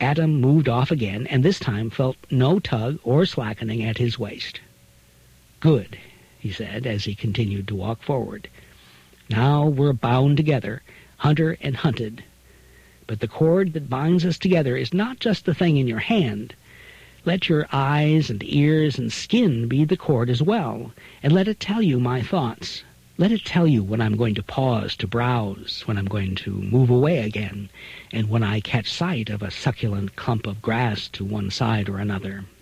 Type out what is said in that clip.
Adam moved off again, and this time felt no tug or slackening at his waist. "Good," he said, as he continued to walk forward. "Now we're bound together, hunter and hunted. But the cord that binds us together is not just the thing in your hand. Let your eyes and ears and skin be the cord as well, and let it tell you my thoughts. Let it tell you when I'm going to pause to browse, when I'm going to move away again, and when I catch sight of a succulent clump of grass to one side or another.